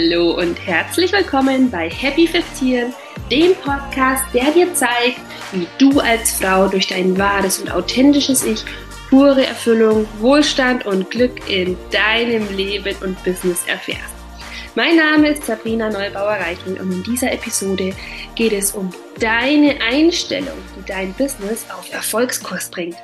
Hallo und herzlich willkommen bei Happy Festieren, dem Podcast, der dir zeigt, wie du als Frau durch dein wahres und authentisches Ich pure Erfüllung, Wohlstand und Glück in deinem Leben und Business erfährst. Mein Name ist Sabrina Neubauer-Reichel und in dieser Episode geht es um deine Einstellung, die dein Business auf Erfolgskurs bringt.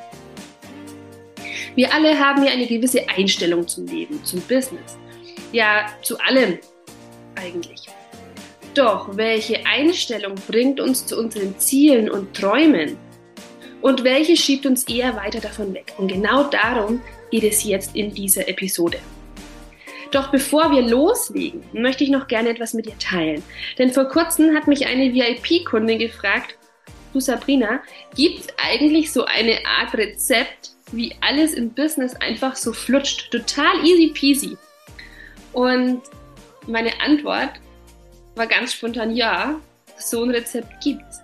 Wir alle haben ja eine gewisse Einstellung zum Leben, zum Business. Ja, zu allem eigentlich. Doch welche Einstellung bringt uns zu unseren Zielen und Träumen? Und welche schiebt uns eher weiter davon weg? Und genau darum geht es jetzt in dieser Episode. Doch bevor wir loslegen, möchte ich noch gerne etwas mit dir teilen. Denn vor kurzem hat mich eine VIP-Kundin gefragt, du Sabrina, gibt es eigentlich so eine Art Rezept, wie alles im Business einfach so flutscht? Total easy peasy. Und meine Antwort war ganz spontan, ja, so ein Rezept gibt's.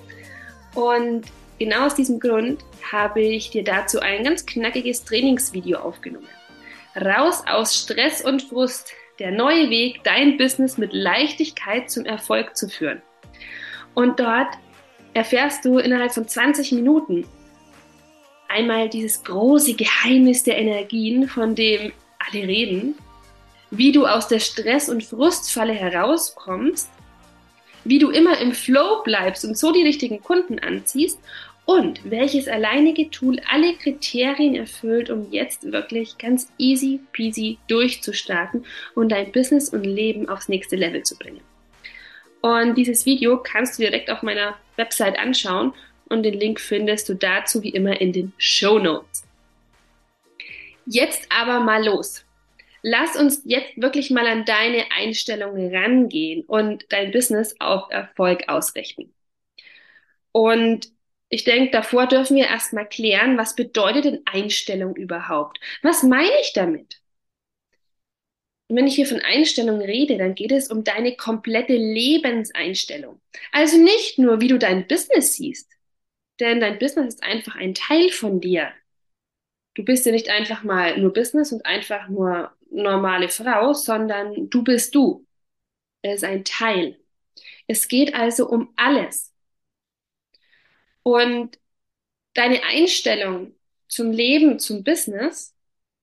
Und genau aus diesem Grund habe ich dir dazu ein ganz knackiges Trainingsvideo aufgenommen. Raus aus Stress und Frust, der neue Weg, dein Business mit Leichtigkeit zum Erfolg zu führen. Und dort erfährst du innerhalb von 20 Minuten einmal dieses große Geheimnis der Energien, von dem alle reden, wie du aus der Stress- und Frustfalle herauskommst, wie du immer im Flow bleibst und so die richtigen Kunden anziehst und welches alleinige Tool alle Kriterien erfüllt, um jetzt wirklich ganz easy peasy durchzustarten und dein Business und Leben aufs nächste Level zu bringen. Und dieses Video kannst du direkt auf meiner Website anschauen und den Link findest du dazu wie immer in den Shownotes. Jetzt aber mal los. Lass uns jetzt wirklich mal an deine Einstellung rangehen und dein Business auf Erfolg ausrichten. Und ich denke, davor dürfen wir erstmal klären, was bedeutet denn Einstellung überhaupt? Was meine ich damit? Und wenn ich hier von Einstellung rede, dann geht es um deine komplette Lebenseinstellung. Also nicht nur, wie du dein Business siehst, denn dein Business ist einfach ein Teil von dir. Du bist ja nicht einfach mal nur Business und einfach nur normale Frau, sondern du bist du. Es ist ein Teil. Es geht also um alles. Und deine Einstellung zum Leben, zum Business,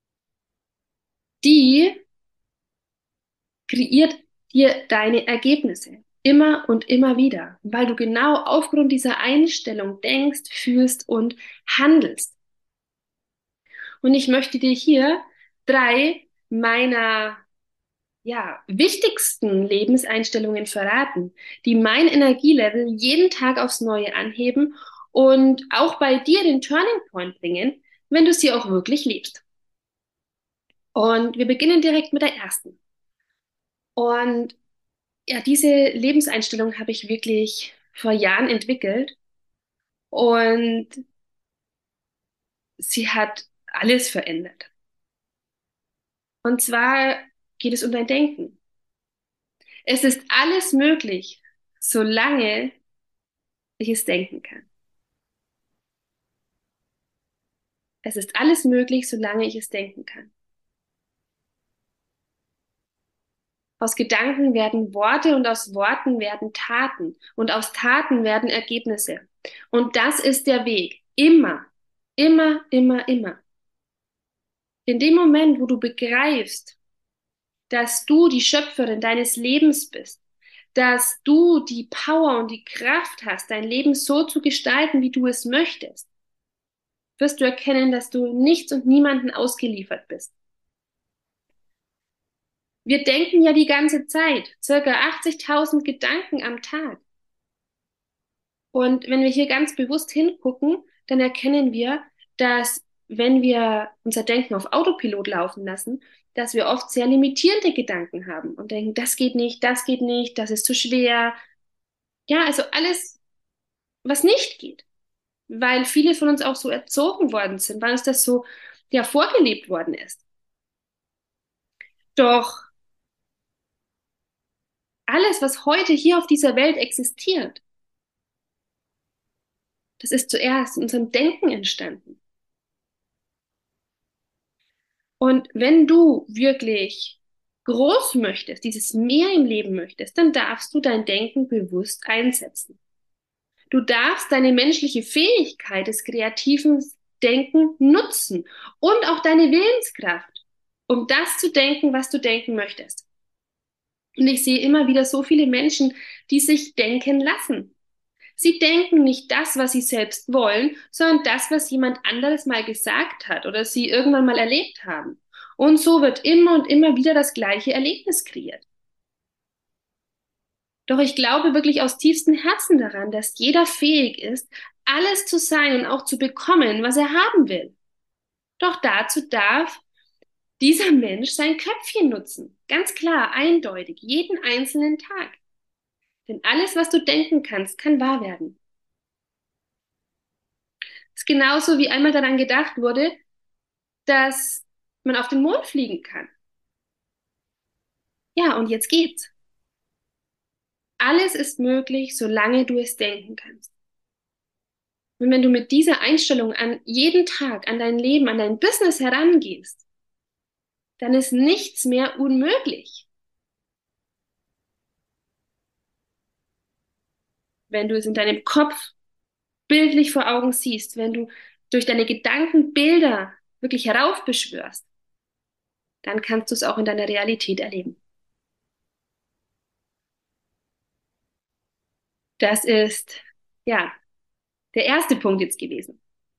die kreiert dir deine Ergebnisse. Immer und immer wieder, weil du genau aufgrund dieser Einstellung denkst, fühlst und handelst. Und ich möchte dir hier 3 meiner wichtigsten Lebenseinstellungen verraten, die mein Energielevel jeden Tag aufs Neue anheben und auch bei dir den Turning Point bringen, wenn du sie auch wirklich lebst. Und wir beginnen direkt mit der ersten. Und ja, diese Lebenseinstellung habe ich wirklich vor Jahren entwickelt und sie hat alles verändert. Und zwar geht es um dein Denken. Es ist alles möglich, solange ich es denken kann. Es ist alles möglich, solange ich es denken kann. Aus Gedanken werden Worte und aus Worten werden Taten und aus Taten werden Ergebnisse. Und das ist der Weg. Immer, immer, immer, immer. In dem Moment, wo du begreifst, dass du die Schöpferin deines Lebens bist, dass du die Power und die Kraft hast, dein Leben so zu gestalten, wie du es möchtest, wirst du erkennen, dass du nichts und niemanden ausgeliefert bist. Wir denken ja die ganze Zeit, circa 80.000 Gedanken am Tag. Und wenn wir hier ganz bewusst hingucken, dann erkennen wir, dass wenn wir unser Denken auf Autopilot laufen lassen, dass wir oft sehr limitierende Gedanken haben und denken, das geht nicht, das ist zu schwer. Ja, also alles, was nicht geht, weil viele von uns auch so erzogen worden sind, weil uns das so ja vorgelebt worden ist. Doch alles, was heute hier auf dieser Welt existiert, das ist zuerst in unserem Denken entstanden. Und wenn du wirklich groß möchtest, dieses Mehr im Leben möchtest, dann darfst du dein Denken bewusst einsetzen. Du darfst deine menschliche Fähigkeit des kreativen Denken nutzen und auch deine Willenskraft, um das zu denken, was du denken möchtest. Und ich sehe immer wieder so viele Menschen, die sich denken lassen. Sie denken nicht das, was sie selbst wollen, sondern das, was jemand anderes mal gesagt hat oder sie irgendwann mal erlebt haben. Und so wird immer und immer wieder das gleiche Erlebnis kreiert. Doch ich glaube wirklich aus tiefstem Herzen daran, dass jeder fähig ist, alles zu sein und auch zu bekommen, was er haben will. Doch dazu darf dieser Mensch sein Köpfchen nutzen. Ganz klar, eindeutig, jeden einzelnen Tag. Denn alles, was du denken kannst, kann wahr werden. Es ist genauso wie einmal daran gedacht wurde, dass man auf den Mond fliegen kann. Ja, und jetzt geht's. Alles ist möglich, solange du es denken kannst. Und wenn du mit dieser Einstellung an jeden Tag, an dein Leben, an dein Business herangehst, dann ist nichts mehr unmöglich. Wenn du es in deinem Kopf bildlich vor Augen siehst, wenn du durch deine Gedanken Bilder wirklich heraufbeschwörst, dann kannst du es auch in deiner Realität erleben. Das ist, ja, der erste Punkt jetzt gewesen.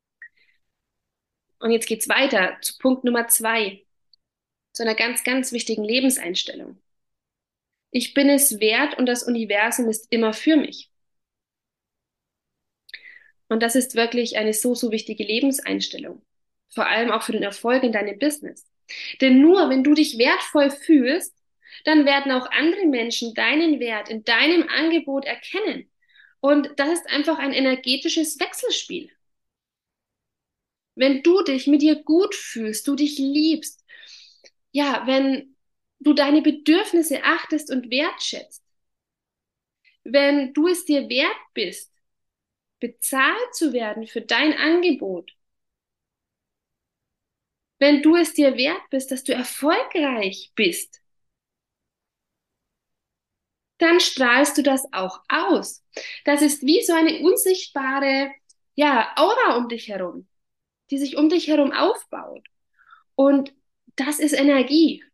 Und jetzt geht's weiter zu Punkt Nummer 2, zu einer ganz, ganz wichtigen Lebenseinstellung. Ich bin es wert und das Universum ist immer für mich. Und das ist wirklich eine so, so wichtige Lebenseinstellung. Vor allem auch für den Erfolg in deinem Business. Denn nur wenn du dich wertvoll fühlst, dann werden auch andere Menschen deinen Wert in deinem Angebot erkennen. Und das ist einfach ein energetisches Wechselspiel. Wenn du dich mit dir gut fühlst, du dich liebst, ja, wenn du deine Bedürfnisse achtest und wertschätzt, wenn du es dir wert bist, bezahlt zu werden für dein Angebot, wenn du es dir wert bist, dass du erfolgreich bist, dann strahlst du das auch aus. Das ist wie so eine unsichtbare, ja, Aura um dich herum, die sich um dich herum aufbaut. Und das ist Energie.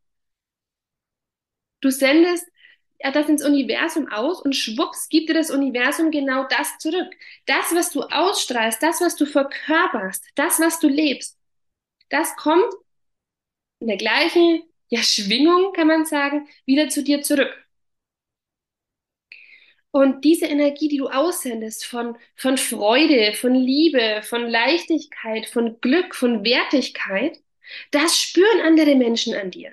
Du sendest ja, das ins Universum aus und schwupps gibt dir das Universum genau das zurück. Das, was du ausstrahlst, das, was du verkörperst, das, was du lebst, das kommt in der gleichen, ja, Schwingung, kann man sagen, wieder zu dir zurück. Und diese Energie, die du aussendest von Freude, von Liebe, von Leichtigkeit, von Glück, von Wertigkeit, das spüren andere Menschen an dir.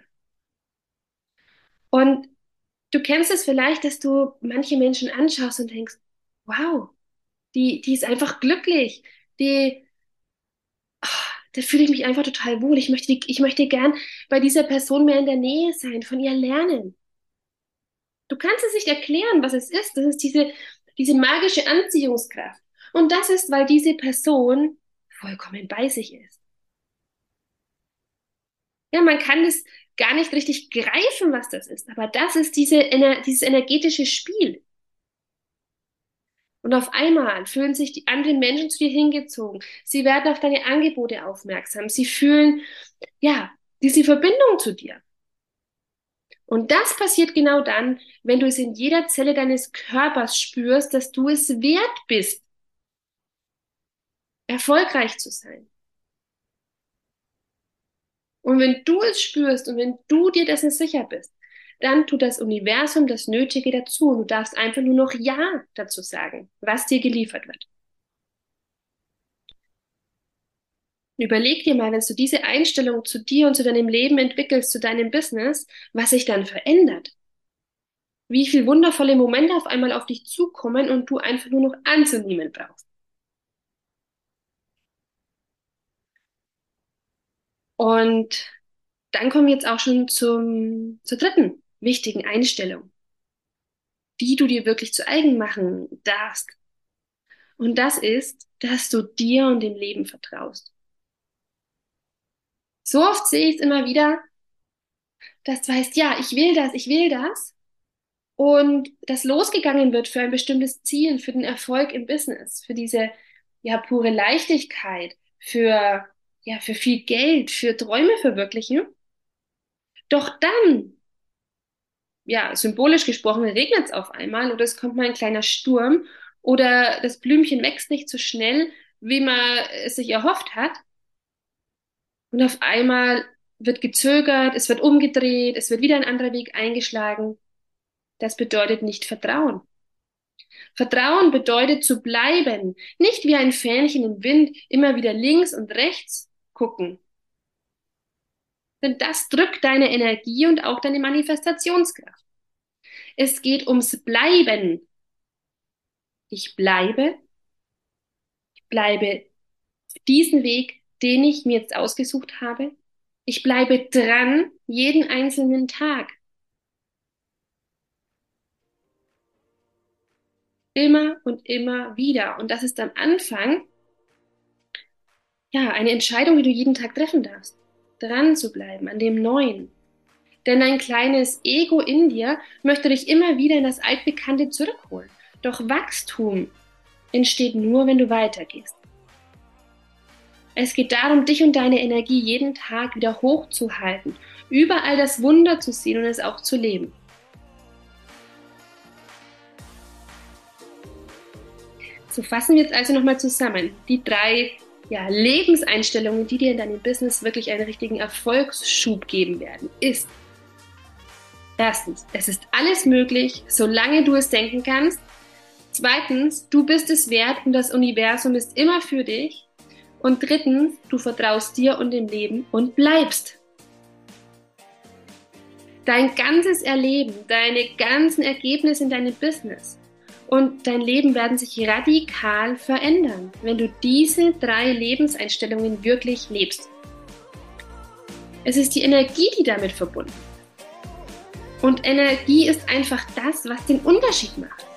Und du kennst es vielleicht, dass du manche Menschen anschaust und denkst, wow, die ist einfach glücklich, die, ah, da fühle ich mich einfach total wohl. Ich möchte gern bei dieser Person mehr in der Nähe sein, von ihr lernen. Du kannst es nicht erklären, was es ist. Das ist diese magische Anziehungskraft. Und das ist, weil diese Person vollkommen bei sich ist. Ja, man kann es gar nicht richtig greifen, was das ist. Aber das ist dieses energetische Spiel. Und auf einmal fühlen sich die anderen Menschen zu dir hingezogen. Sie werden auf deine Angebote aufmerksam. Sie fühlen, ja, diese Verbindung zu dir. Und das passiert genau dann, wenn du es in jeder Zelle deines Körpers spürst, dass du es wert bist, erfolgreich zu sein. Und wenn du es spürst und wenn du dir dessen sicher bist, dann tut das Universum das Nötige dazu und du darfst einfach nur noch Ja dazu sagen, was dir geliefert wird. Überleg dir mal, wenn du diese Einstellung zu dir und zu deinem Leben entwickelst, zu deinem Business, was sich dann verändert. Wie viele wundervolle Momente auf einmal auf dich zukommen und du einfach nur noch anzunehmen brauchst. Und dann kommen wir jetzt auch schon zur dritten wichtigen Einstellung, die du dir wirklich zu eigen machen darfst. Und das ist, dass du dir und dem Leben vertraust. So oft sehe ich es immer wieder, dass du weißt, ja, ich will das. Und dass losgegangen wird für ein bestimmtes Ziel, für den Erfolg im Business, für diese ja pure Leichtigkeit, für viel Geld, für Träume verwirklichen. Doch dann, ja, symbolisch gesprochen, regnet es auf einmal oder es kommt mal ein kleiner Sturm oder das Blümchen wächst nicht so schnell, wie man es sich erhofft hat. Und auf einmal wird gezögert, es wird umgedreht, es wird wieder ein anderer Weg eingeschlagen. Das bedeutet nicht Vertrauen. Vertrauen bedeutet zu bleiben, nicht wie ein Fähnchen im Wind immer wieder links und rechts gucken. Denn das drückt deine Energie und auch deine Manifestationskraft. Es geht ums Bleiben. Ich bleibe diesen Weg, den ich mir jetzt ausgesucht habe. Ich bleibe dran, jeden einzelnen Tag. Immer und immer wieder. Und das ist am Anfang, ja, eine Entscheidung, die du jeden Tag treffen darfst. Dran zu bleiben, an dem Neuen. Denn ein kleines Ego in dir möchte dich immer wieder in das Altbekannte zurückholen. Doch Wachstum entsteht nur, wenn du weitergehst. Es geht darum, dich und deine Energie jeden Tag wieder hochzuhalten, überall das Wunder zu sehen und es auch zu leben. So fassen wir jetzt also nochmal zusammen. Die 3 Lebenseinstellungen, die dir in deinem Business wirklich einen richtigen Erfolgsschub geben werden, ist: Erstens, es ist alles möglich, solange du es denken kannst. Zweitens, du bist es wert und das Universum ist immer für dich. Und drittens, du vertraust dir und dem Leben und bleibst. Dein ganzes Erleben, deine ganzen Ergebnisse in deinem Business und dein Leben werden sich radikal verändern, wenn du diese 3 Lebenseinstellungen wirklich lebst. Es ist die Energie, die damit verbunden ist. Und Energie ist einfach das, was den Unterschied macht.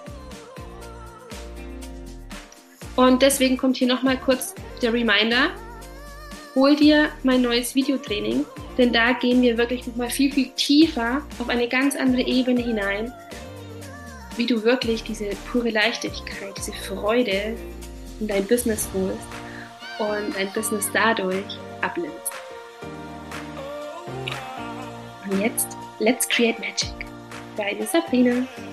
Und deswegen kommt hier nochmal kurz der Reminder: Hol dir mein neues Videotraining, denn da gehen wir wirklich nochmal viel, viel tiefer auf eine ganz andere Ebene hinein, wie du wirklich diese pure Leichtigkeit, diese Freude in dein Business holst und dein Business dadurch abnimmst. Und jetzt, let's create magic. Deine Sabrina.